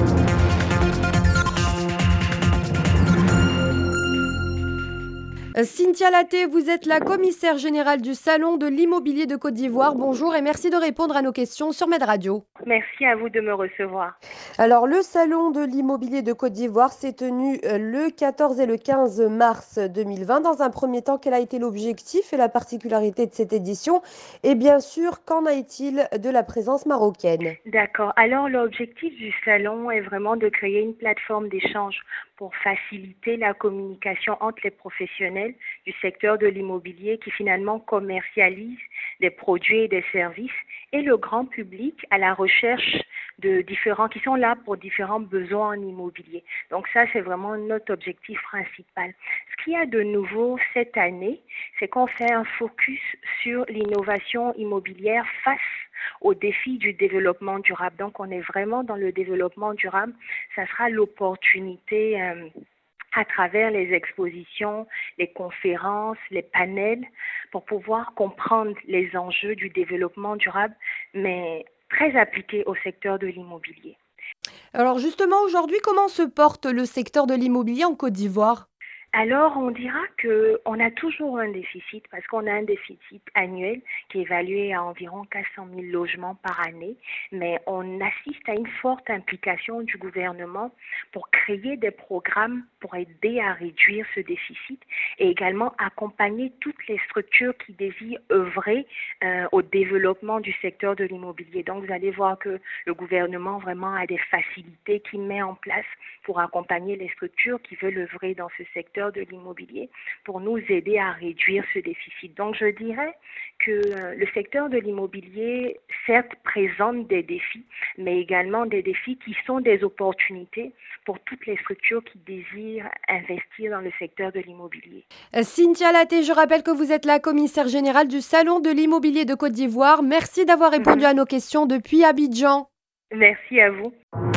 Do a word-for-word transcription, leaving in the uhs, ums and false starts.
Euh, Cynthia Laté, vous êtes la commissaire générale du Salon de l'immobilier de Côte d'Ivoire. Bonjour et merci de répondre à nos questions sur Med Radio. Merci à vous de me recevoir. Alors, le Salon de l'immobilier de Côte d'Ivoire s'est tenu euh, le quatorze et le quinze mars deux mille vingt. Dans un premier temps, quel a été l'objectif et la particularité de cette édition? Et bien sûr, qu'en est-il de la présence marocaine? D'accord. Alors, l'objectif du salon est vraiment de créer une plateforme d'échange pour faciliter la communication entre les professionnels du secteur de l'immobilier qui finalement commercialisent des produits et des services et le grand public à la recherche de différents, qui sont là pour différents besoins en immobilier. Donc ça, c'est vraiment notre objectif principal. Ce qu'il y a de nouveau cette année, c'est qu'on fait un focus sur l'innovation immobilière face aux défis du développement durable. Donc on est vraiment dans le développement durable. Ça sera l'opportunité euh, à travers les expositions, les conférences, les panels, pour pouvoir comprendre les enjeux du développement durable, mais très appliqués au secteur de l'immobilier. Alors justement, aujourd'hui, comment se porte le secteur de l'immobilier en Côte d'Ivoire? Alors, on dira qu'on a toujours un déficit parce qu'on a un déficit annuel qui est évalué à environ quatre cent mille logements par année, mais on assiste à une forte implication du gouvernement pour créer des programmes pour aider à réduire ce déficit et également accompagner toutes les structures qui désirent œuvrer euh, au développement du secteur de l'immobilier. Donc, vous allez voir que le gouvernement vraiment a des facilités qu'il met en place pour accompagner les structures qui veulent œuvrer dans ce secteur de l'immobilier pour nous aider à réduire ce déficit. Donc, je dirais que le secteur de l'immobilier, certes, présente des défis, mais également des défis qui sont des opportunités pour toutes les structures qui désirent investir dans le secteur de l'immobilier. Euh, Cynthia Laté, je rappelle que vous êtes la commissaire générale du Salon de l'immobilier de Côte d'Ivoire. Merci d'avoir répondu Mhm. à nos questions depuis Abidjan. Merci à vous.